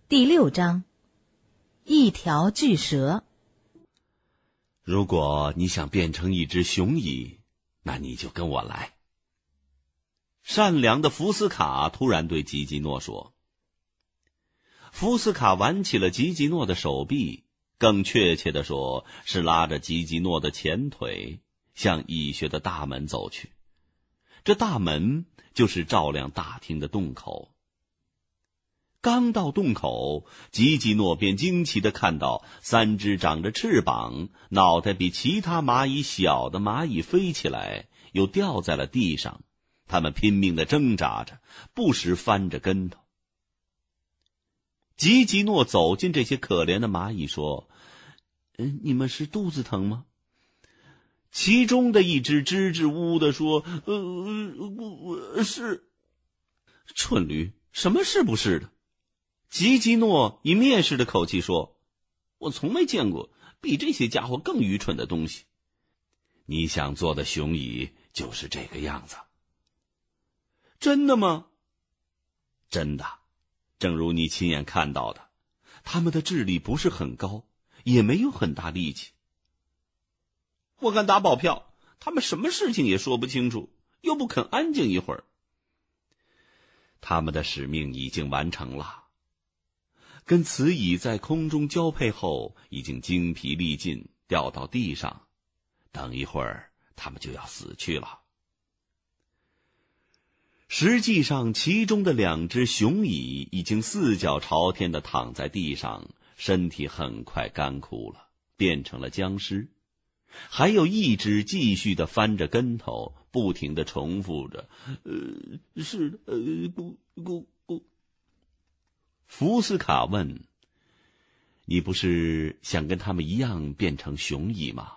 第6章，一条巨蛇。 如果你想变成一只雄蚁，那你就跟我来。善良的福斯卡突然对吉吉诺说。福斯卡挽起了吉吉诺的手臂，更确切地说是拉着吉吉诺的前腿，向蚁穴的大门走去。这大门就是照亮大厅的洞口。刚到洞口，吉吉诺便惊奇地看到3只长着翅膀、脑袋比其他蚂蚁小的蚂蚁飞起来，又掉在了地上。它们拼命地挣扎着，不时翻着跟头。吉吉诺走进这些可怜的蚂蚁说：“你们是肚子疼吗？”其中的一只支支吾吾地说：“是。”蠢驴，什么是不是的？吉吉诺以蔑视的口气说：“我从没见过比这些家伙更愚蠢的东西。你想做的雄蚁就是这个样子。”真的吗？真的，正如你亲眼看到的，他们的智力不是很高，也没有很大力气。我敢打保票，他们什么事情也说不清楚，又不肯安静一会儿。他们的使命已经完成了。跟雌蚁在空中交配后，已经精疲力尽，掉到地上。等一会儿，它们就要死去了。实际上，其中的2只雄蚁已经4脚朝天地躺在地上，身体很快干枯了，变成了僵尸。还有1只继续地翻着跟头，不停地重复着：“是的，咕。”福斯卡问：“你不是想跟他们一样变成雄蚁吗？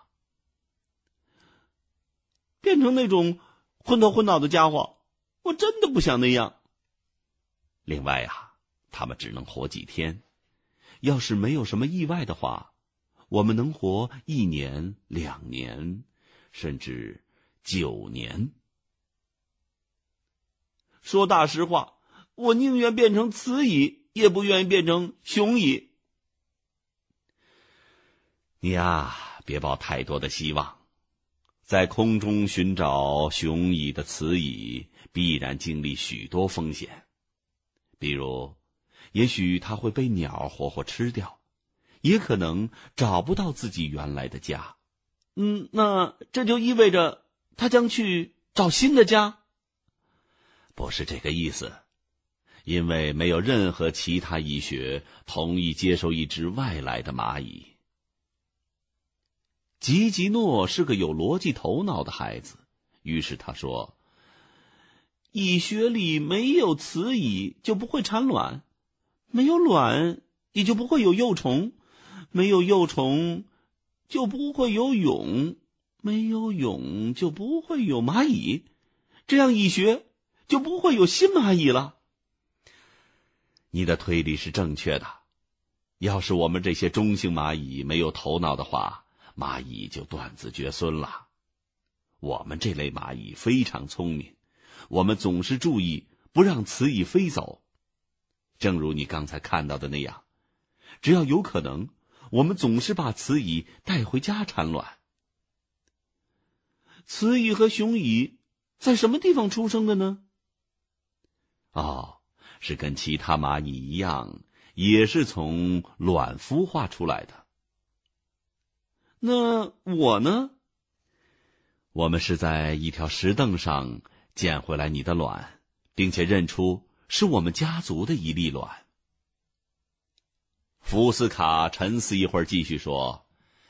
变成那种昏头昏脑的家伙，我真的不想那样。另外啊，他们只能活几天，要是没有什么意外的话，我们能活1年、2年，甚至9年。说大实话，我宁愿变成雌蚁，也不愿意变成雄蚁。你呀，别抱太多的希望。在空中寻找雄蚁的雌蚁，必然经历许多风险。比如，也许它会被鸟活活吃掉，也可能找不到自己原来的家。那这就意味着它将去找新的家？不是这个意思。因为没有任何其他蚁穴同意接受一只外来的蚂蚁。吉吉诺是个有逻辑头脑的孩子，于是他说：“蚁穴里没有雌蚁，就不会产卵；没有卵，也就不会有幼虫；没有幼虫，就不会有蛹；没有蛹，就不会有蚂蚁。这样蚁穴就不会有新蚂蚁了。”你的推理是正确的。要是我们这些中性蚂蚁没有头脑的话，蚂蚁就断子绝孙了。我们这类蚂蚁非常聪明，我们总是注意不让雌蚁飞走。正如你刚才看到的那样，只要有可能，我们总是把雌蚁带回家产卵。雌蚁和雄蚁在什么地方出生的呢？是跟其他蚂蚁一样，也是从卵孵化出来的。那我呢？我们是在一条石凳上捡回来你的卵，并且认出是我们家族的一粒卵。福斯卡沉思一会儿，继续说：“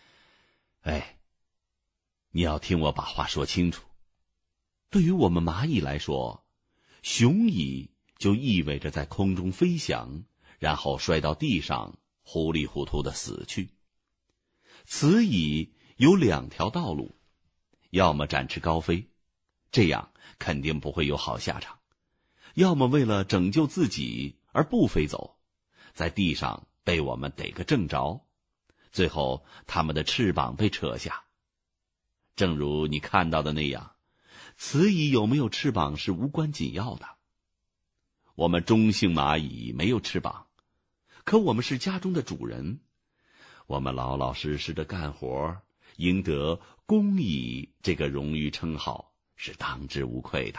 你要听我把话说清楚。对于我们蚂蚁来说，雄蚁就意味着在空中飞翔，然后摔到地上，糊里糊涂地死去。雌蚁有2条道路，要么展翅高飞，这样肯定不会有好下场；要么为了拯救自己而不飞走，在地上被我们逮个正着，最后它们的翅膀被扯下。正如你看到的那样，雌蚁有没有翅膀是无关紧要的。我们中性蚂蚁没有翅膀， 可我们是家中的主人，我们老老实实的干活，赢得工蚁这个荣誉称号是当之无愧的。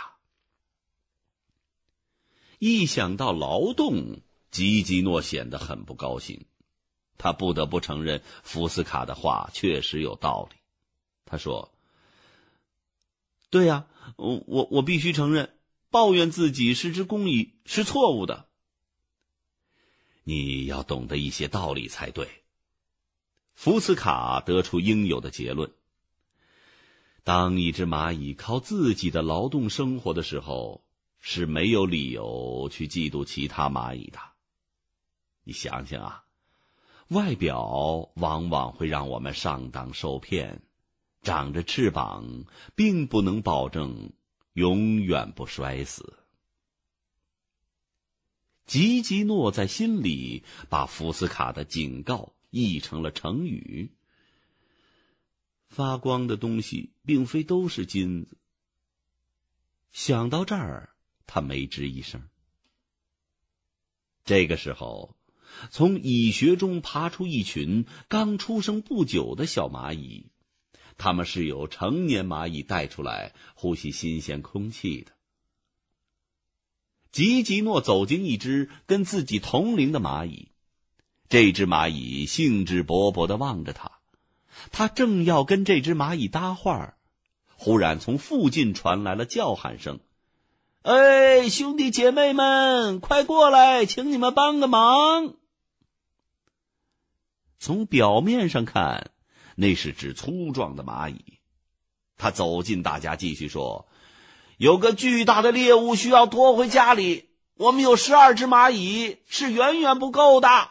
一想到劳动，吉吉诺显得很不高兴。他不得不承认福斯卡的话确实有道理。他说：对呀，我必须承认，抱怨自己是只工蚁是错误的。你要懂得一些道理才对。福斯卡得出应有的结论。当一只蚂蚁靠自己的劳动生活的时候，是没有理由去嫉妒其他蚂蚁的。你想想啊，外表往往会让我们上当受骗，长着翅膀并不能保证永远不摔死。吉吉诺在心里把福斯卡的警告译成了成语。发光的东西并非都是金子。想到这儿，他没吱一声。这个时候，从蚁穴中爬出一群刚出生不久的小蚂蚁，它们是由成年蚂蚁带出来呼吸新鲜空气的。吉吉诺走进一只跟自己同龄的蚂蚁，这只蚂蚁兴致勃勃地望着他，他正要跟这只蚂蚁搭话，忽然从附近传来了叫喊声：哎，兄弟姐妹们，快过来，请你们帮个忙。从表面上看，那是只粗壮的蚂蚁。他走近大家，继续说：有个巨大的猎物需要拖回家里，我们有12只蚂蚁，是远远不够的。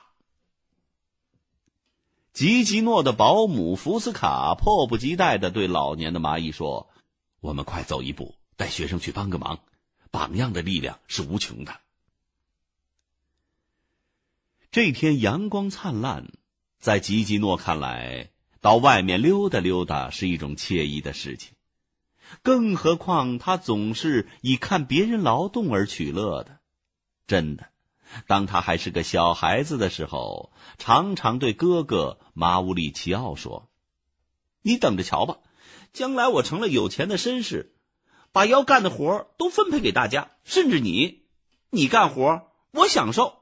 吉吉诺的保姆福斯卡迫不及待地对老年的蚂蚁说：我们快走一步，带学生去帮个忙，榜样的力量是无穷的。这天阳光灿烂，在吉吉诺看来，到外面溜达溜达是一种惬意的事情，更何况他总是以看别人劳动而取乐的。真的，当他还是个小孩子的时候，常常对哥哥马乌里奇奥说：你等着瞧吧，将来我成了有钱的绅士，把要干的活都分配给大家，甚至你干活，我享受。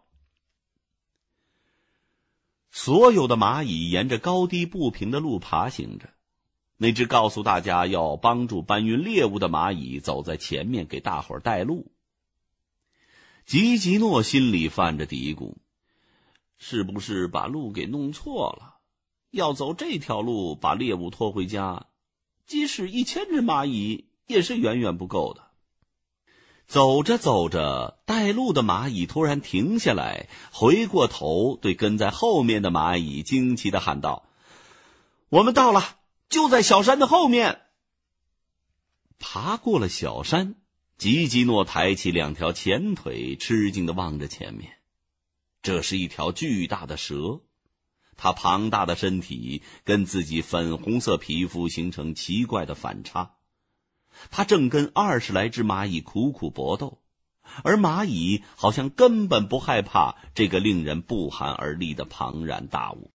所有的蚂蚁沿着高低不平的路爬行着，那只告诉大家要帮助搬运猎物的蚂蚁走在前面，给大伙儿带路。吉吉诺心里犯着嘀咕，是不是把路给弄错了？要走这条路把猎物拖回家，即使1000只蚂蚁也是远远不够的。走着走着，带路的蚂蚁突然停下来，回过头对跟在后面的蚂蚁惊奇地喊道：我们到了，就在小山的后面。爬过了小山，吉吉诺抬起2条前腿，吃惊地望着前面。这是一条巨大的蛇，它庞大的身体跟自己粉红色皮肤形成奇怪的反差。他正跟20来只蚂蚁苦苦搏斗，而蚂蚁好像根本不害怕这个令人不寒而栗的庞然大物。